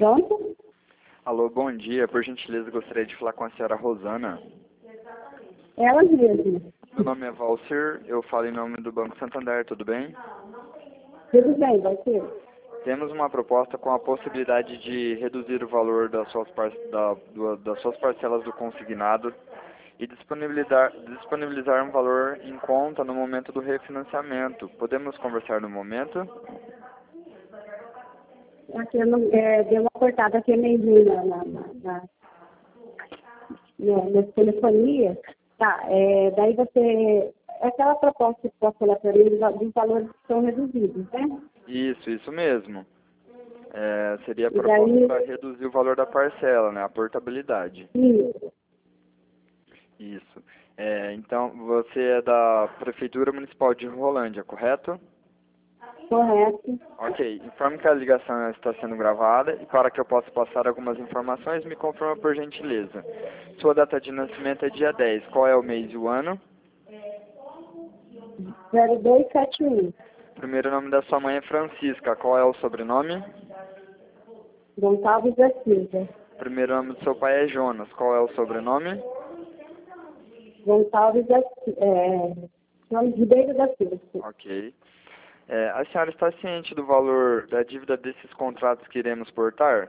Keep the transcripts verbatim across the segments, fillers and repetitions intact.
Pronto? Alô, bom dia. Por gentileza, gostaria de falar com a senhora Rosana. Ela mesma. Meu nome é Valcir, eu falo em nome do Banco Santander, tudo bem? Tudo bem, vai ser. Temos uma proposta com a possibilidade de reduzir o valor das suas, par da, do, das suas parcelas do consignado e disponibilizar, disponibilizar um valor em conta no momento do refinanciamento. Podemos conversar no momento? Aqui eu não, é, deu uma cortada aqui meio na, na, na, na, na, na telefonia. Tá, é, daí você... Aquela proposta que você falou para mim, dos valores que são reduzidos, né? Isso, isso mesmo. É, seria a E proposta daí... para reduzir o valor da parcela, né? A portabilidade. Isso. Isso. É, então, você é da Prefeitura Municipal de Rolândia, correto? Correto. Ok. Informe que a ligação está sendo gravada e para que eu possa passar algumas informações, me confirma por gentileza. Sua data de nascimento é dia dez. Qual é o mês e o ano? zero dois sete um. Primeiro nome da sua mãe é Francisca. Qual é o sobrenome? Gonçalves da Silva. Primeiro nome do seu pai é Jonas. Qual é o sobrenome? Gonçalves da Silva. É, nome Ribeiro da Silva. Ok. É, a senhora está ciente do valor da dívida desses contratos que iremos portar?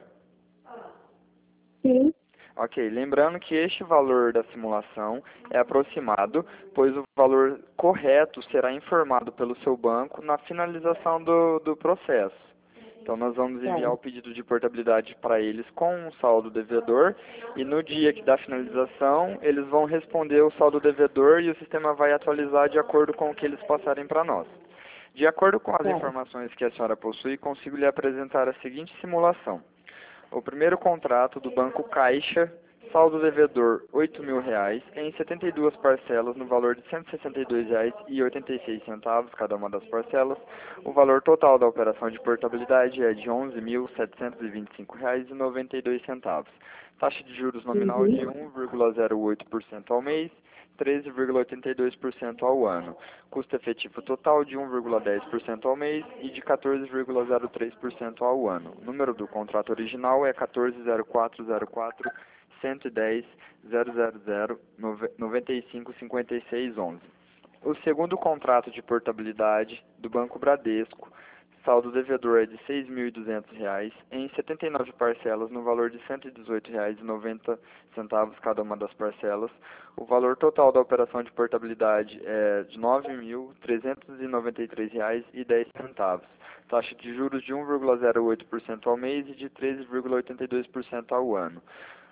Sim. Ok, lembrando que este valor da simulação é aproximado, pois o valor correto será informado pelo seu banco na finalização do, do processo. Então nós vamos enviar o pedido de portabilidade para eles com um saldo devedor e no dia que da finalização eles vão responder o saldo devedor e o sistema vai atualizar de acordo com o que eles passarem para nós. De acordo com as informações que a senhora possui, consigo lhe apresentar a seguinte simulação. O primeiro contrato do Banco Caixa, saldo devedor oito mil reais, em setenta e duas parcelas no valor de cento e sessenta e dois reais e oitenta e seis centavos cada uma das parcelas. O valor total da operação de portabilidade é de onze mil setecentos e vinte e cinco reais e noventa e dois centavos. Taxa de juros nominal de um vírgula zero oito por cento ao mês, treze vírgula oitenta e dois por cento ao ano. Custo efetivo total de um vírgula dez por cento ao mês e de quatorze vírgula zero três por cento ao ano. O número do contrato original é quatorze zero quatro zero quatro cento e dez zero zero zero noventa e cinco cinquenta e seis onze. O segundo contrato de portabilidade do Banco Bradesco, saldo devedor é de seis mil e duzentos reais, em setenta e nove parcelas no valor de cento e dezoito reais e noventa centavos cada uma das parcelas. O valor total da operação de portabilidade é de nove mil trezentos e noventa e três reais e dez centavos. Taxa de juros de um vírgula zero oito por cento ao mês e de treze vírgula oitenta e dois por cento ao ano.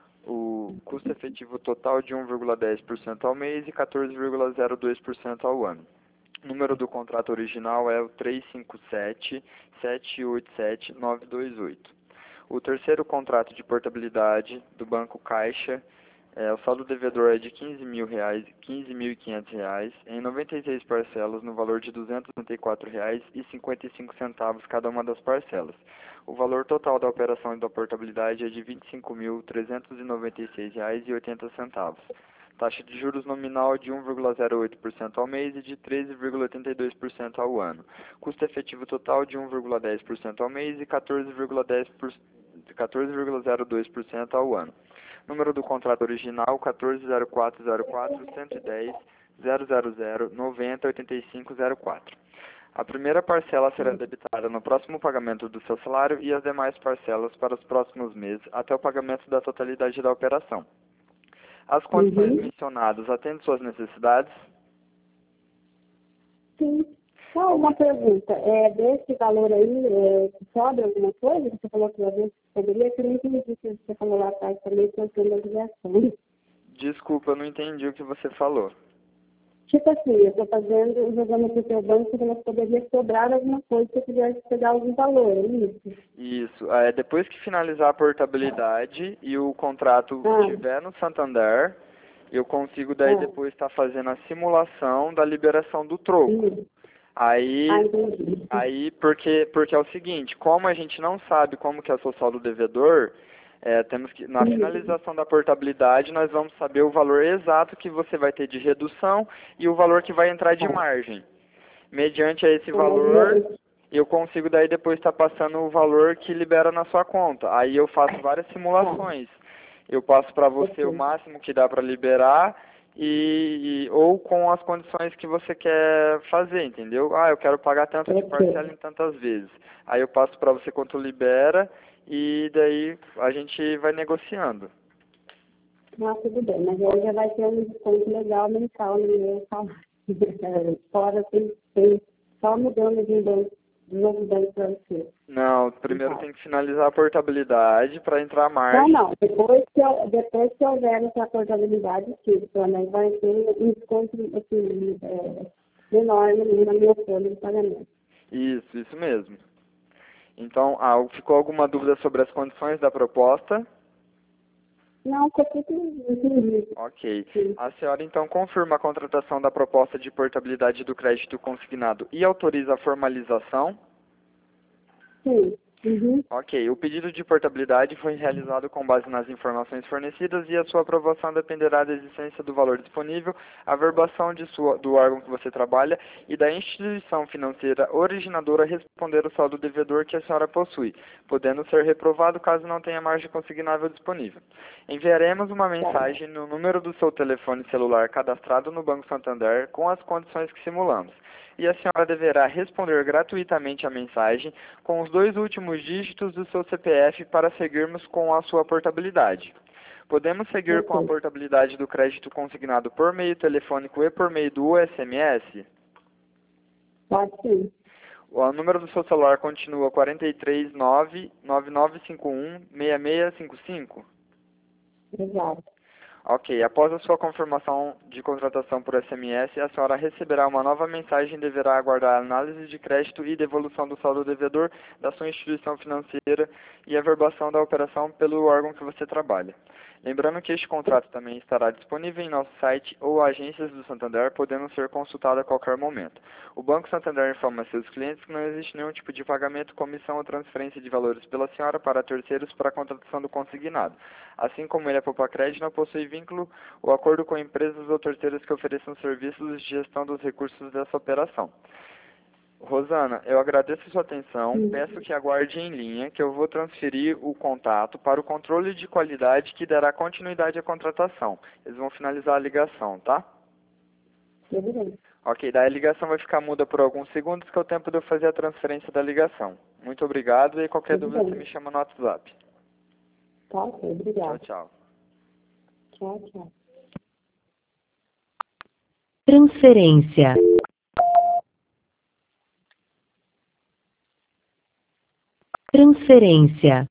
O custo efetivo total de um vírgula dez por cento ao mês e quatorze vírgula zero dois por cento ao ano. O número do contrato original é o três cinco sete sete oito sete nove dois oito. O terceiro contrato de portabilidade do Banco Caixa, é, o saldo devedor é de quinze mil reais, quinze mil e quinhentos reais, em noventa e seis parcelas no valor de duzentos e noventa e quatro reais e cinquenta e cinco centavos cada uma das parcelas. O valor total da operação da portabilidade é de vinte e cinco mil trezentos e noventa e seis reais e oitenta centavos. Taxa de juros nominal de um vírgula zero oito por cento ao mês e de treze vírgula oitenta e dois por cento ao ano. Custo efetivo total de um vírgula dez por cento ao mês e quatorze vírgula zero dois por cento ao ano. Número do contrato original quatorze zero quatro zero quatro cento e dez zero zero zero noventa oitenta e cinco zero quatro. A primeira parcela será debitada no próximo pagamento do seu salário e as demais parcelas para os próximos meses até o pagamento da totalidade da operação. As condições Uhum. mencionadas atendem suas necessidades? Sim. Só uma pergunta. É, desse valor aí, é, sobra alguma coisa? Você falou que uma vez poderia, que eu não entendi o que você falou lá atrás também, sobre a ligação. Desculpa, eu não entendi o que você falou. Tipo assim, eu estou fazendo, jogando aqui no seu banco, que nós poderia sobrar alguma coisa se eu quisesse pegar algum valor, é isso? Isso. É, depois que finalizar a portabilidade e o contrato Ah. estiver no Santander, eu consigo daí Ah. depois estar fazendo a simulação da liberação do troco. Isso. Aí, Ah, entendi. aí porque, porque é o seguinte, como a gente não sabe como que é o seu saldo devedor, é, temos que, na Isso. finalização da portabilidade, nós vamos saber o valor exato que você vai ter de redução e o valor que vai entrar de margem. Mediante a esse valor, eu consigo daí depois estar passando o valor que libera na sua conta. Aí eu faço várias simulações. Eu passo para você o Ok. máximo que dá para liberar e, e- ou com as condições que você quer fazer, entendeu? Ah, eu quero pagar tanto de Ok. parcela em tantas vezes. Aí eu passo para você quanto libera e daí a gente vai negociando. Ah, tudo bem, mas aí já vai ter um desconto legal mensal no meu salário. Fora tem, tem só mudando de banco, de novo banco para você. Não, primeiro Então. tem que finalizar a portabilidade para entrar a Não, margem. não. Depois que, eu- depois que houver essa portabilidade, sim, também vai ter um desconto assim, é, menor no- na minha folha de pagamento. Isso, isso mesmo. Então, ah, ficou alguma dúvida sobre as condições da proposta? Não, foi tudo entendido. Ok. Sim, A senhora então confirma a contratação da proposta de portabilidade do crédito consignado e autoriza a formalização? sim. Uhum. Ok. O pedido de portabilidade foi realizado com base nas informações fornecidas e a sua aprovação dependerá da existência do valor disponível, a verbação de sua, do órgão que você trabalha e da instituição financeira originadora responder o saldo devedor que a senhora possui, podendo ser reprovado caso não tenha margem consignável disponível. Enviaremos uma Tá. mensagem no número do seu telefone celular cadastrado no Banco Santander com as condições que simulamos. E a senhora deverá responder gratuitamente a mensagem com os dois últimos dígitos do seu C P F para seguirmos com a sua portabilidade. Podemos seguir com a Ok. portabilidade do crédito consignado por meio telefônico e por meio do S M S? Pode sim. O número do seu celular continua quatro três nove, nove nove cinco um, seis seis cinco cinco? Exato. Ok, após a sua confirmação de contratação por S M S, a senhora receberá uma nova mensagem e deverá aguardar a análise de crédito e devolução do saldo devedor da sua instituição financeira e a verbação da operação pelo órgão que você trabalha. Lembrando que este contrato também estará disponível em nosso site ou agências do Santander, podendo ser consultado a qualquer momento. O Banco Santander informa a seus clientes que não existe nenhum tipo de pagamento, comissão ou transferência de valores pela senhora para terceiros para a contratação do consignado. Assim como ele é Poupa-Crédito, não possui vínculo ou acordo com empresas ou terceiros que ofereçam serviços de gestão dos recursos dessa operação. Rosana, eu agradeço a sua atenção, Sim. peço que aguarde em linha, que eu vou transferir o contato para o controle de qualidade que dará continuidade à contratação. Eles vão finalizar a ligação, tá? Tudo bem. Ok, daí a ligação vai ficar muda por alguns segundos, que é o tempo de eu fazer a transferência da ligação. Muito obrigado e qualquer Tudo dúvida você bem. me chama no WhatsApp. Tá, ok. Tchau, Obrigada. tchau. Tchau, tchau. Transferência. Transferência.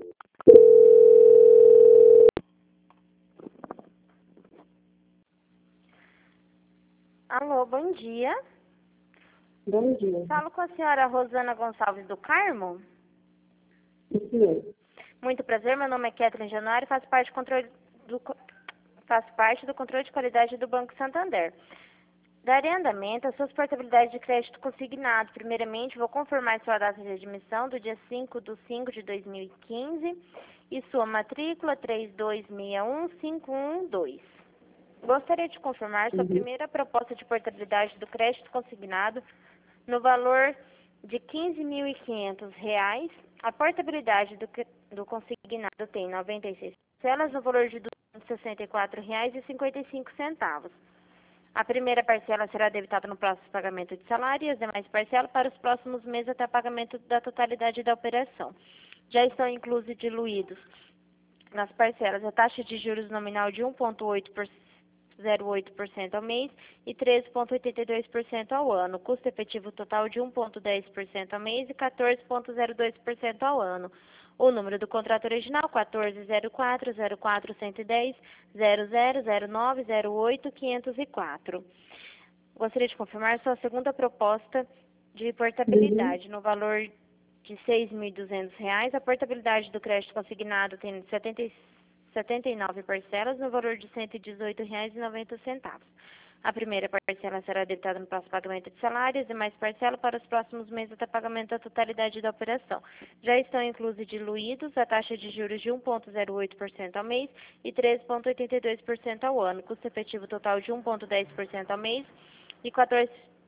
Alô, bom dia. Bom dia. Falo com a senhora Rosana Gonçalves do Carmo. Isso mesmo. Muito prazer, meu nome é Kathleen Januário e faço parte do controle do, co- faço parte do controle de qualidade do Banco Santander. Darei andamento às suas portabilidades de crédito consignado. Primeiramente, vou confirmar sua data de admissão do dia cinco de cinco de dois mil e quinze e sua matrícula três dois seis um cinco um dois. Gostaria de confirmar sua Uhum. primeira proposta de portabilidade do crédito consignado no valor de quinze mil e quinhentos reais. A portabilidade do, cre- do consignado tem noventa e seis parcelas no valor de duzentos e sessenta e quatro reais e cinquenta e cinco centavos. A primeira parcela será debitada no próximo pagamento de salário e as demais parcelas para os próximos meses até pagamento da totalidade da operação. Já estão inclusos e diluídos nas parcelas a taxa de juros nominal de um vírgula zero oito por cento ao mês e treze vírgula oitenta e dois por cento ao ano, custo efetivo total de um vírgula dez por cento ao mês e quatorze vírgula zero dois por cento ao ano. O número do contrato original quatorze zero quatro zero quatro um um zero zero zero zero nove zero oito quinhentos e quatro. Gostaria de confirmar sua segunda proposta de Uhum. portabilidade no valor de seis mil e duzentos reais. A portabilidade do crédito consignado tem setenta e setenta e nove parcelas no valor de cento e dezoito reais e noventa centavos. A primeira parcela será debitada no próximo pagamento de salário e as demais parcelas para os próximos meses até pagamento da totalidade da operação. Já estão inclusos e diluídos a taxa de juros de um vírgula zero oito por cento ao mês e treze vírgula oitenta e dois por cento ao ano, custo efetivo total de um vírgula dez por cento ao mês e quatorze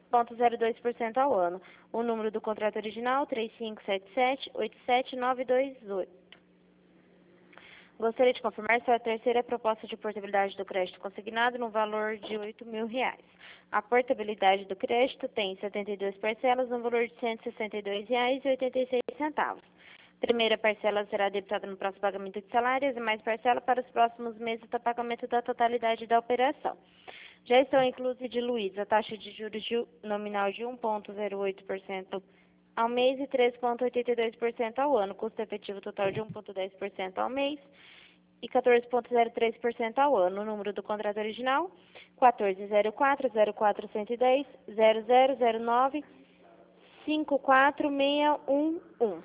vírgula zero dois por cento ao ano. O número do contrato original, três cinco sete sete, oito sete nove dois oito. Gostaria de confirmar se a terceira proposta de portabilidade do crédito consignado no valor de oito mil reais. A portabilidade do crédito tem setenta e duas parcelas no valor de cento e sessenta e dois reais e oitenta e seis centavos. Primeira parcela será debitada no próximo pagamento de salários e mais parcela para os próximos meses do pagamento da totalidade da operação. Já estão inclusos e diluídos a taxa de juros de nominal de um vírgula zero oito por cento ao mês e três vírgula oitenta e dois por cento ao ano, custo efetivo total de um vírgula dez por cento ao mês e quatorze vírgula zero três por cento ao ano. O número do contrato original, quatorze zero quatro, zero quatro um um zero, zero zero zero nove, cinco quatro seis um um.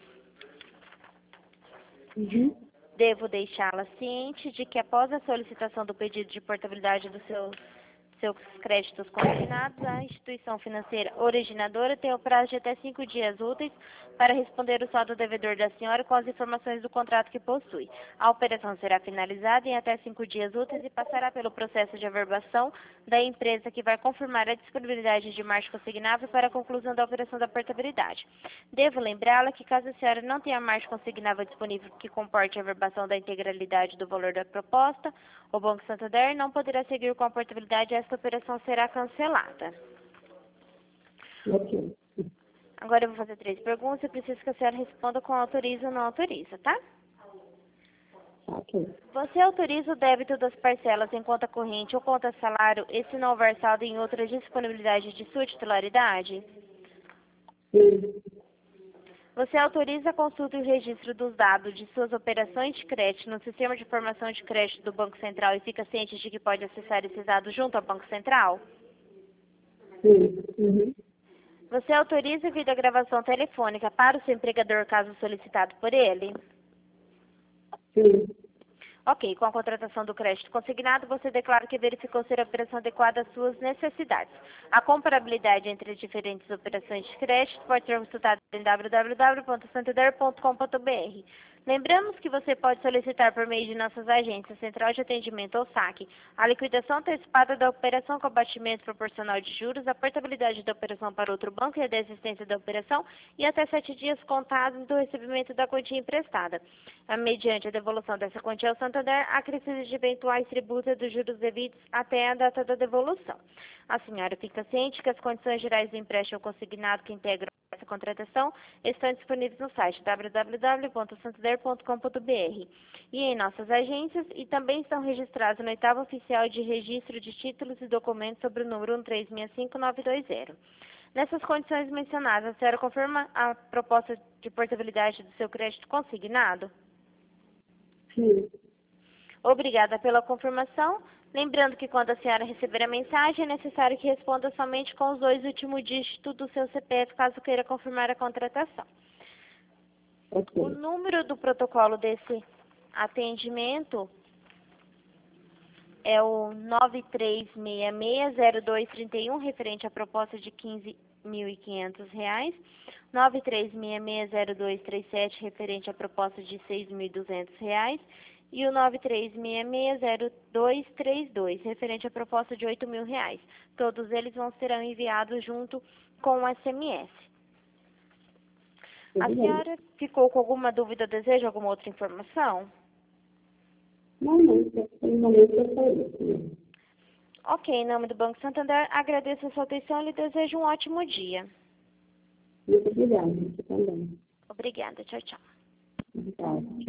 Uhum. Devo deixá-la ciente de que após a solicitação do pedido de portabilidade dos seus, seus créditos consignados, a instituição financeira originadora tem o prazo de até cinco dias úteis para responder o saldo devedor da senhora com as informações do contrato que possui. A operação será finalizada em até cinco dias úteis e passará pelo processo de averbação da empresa que vai confirmar a disponibilidade de margem consignável para a conclusão da operação da portabilidade. Devo lembrá-la que caso a senhora não tenha margem consignável disponível que comporte a averbação da integralidade do valor da proposta, o Banco Santander não poderá seguir com a portabilidade e esta operação será cancelada. Ok. Agora eu vou fazer três perguntas e preciso que a senhora responda com autoriza ou não autoriza, tá? Ok. Você autoriza o débito das parcelas em conta corrente ou conta salário e se não houver saldo em outra disponibilidade de sua titularidade? Sim. Você autoriza a consulta e o registro dos dados de suas operações de crédito no sistema de informação de crédito do Banco Central e fica ciente de que pode acessar esses dados junto ao Banco Central? Sim. Uhum. Você autoriza a videogravação telefônica para o seu empregador caso solicitado por ele? Sim. Ok, com a contratação do crédito consignado, você declara que verificou ser a operação adequada às suas necessidades. A comparabilidade entre as diferentes operações de crédito pode ser consultada em w w w ponto santander ponto com ponto b r. Lembramos que você pode solicitar por meio de nossas agências, Central de Atendimento ou saque, a liquidação antecipada da operação com abatimento proporcional de juros, a portabilidade da operação para outro banco e a desistência da operação e até sete dias contados do recebimento da quantia emprestada. Mediante a devolução dessa quantia ao Santander, acrescido de eventuais tributos dos juros devidos até a data da devolução. A senhora fica ciente que as condições gerais do empréstimo consignado que integram essa contratação estão disponíveis no site w w w ponto santander ponto com ponto b r e em nossas agências e também estão registrados no oitavo oficial de registro de títulos e documentos sobre o número um três seis cinco nove dois zero. Nessas condições mencionadas, a senhora confirma a proposta de portabilidade do seu crédito consignado? Sim. Obrigada pela confirmação. Lembrando que quando a senhora receber a mensagem, é necessário que responda somente com os dois últimos dígitos do seu C P F, caso queira confirmar a contratação. Ok. O número do protocolo desse atendimento é o nove três seis seis zero dois três um, referente à proposta de quinze mil e quinhentos reais. nove três seis seis zero dois três sete, referente à proposta de seis mil e duzentos reais. E o nove três seis seis zero dois três dois, referente à proposta de oito mil reais. Todos eles vão serão enviados junto com o S M S. A senhora ficou com alguma dúvida ou deseja alguma outra informação? Não, não. No momento é só isso mesmo. Ok, em nome do Banco Santander, agradeço a sua atenção e lhe desejo um ótimo dia. Muito obrigada. Você também. Obrigada, tchau, tchau. Obrigada.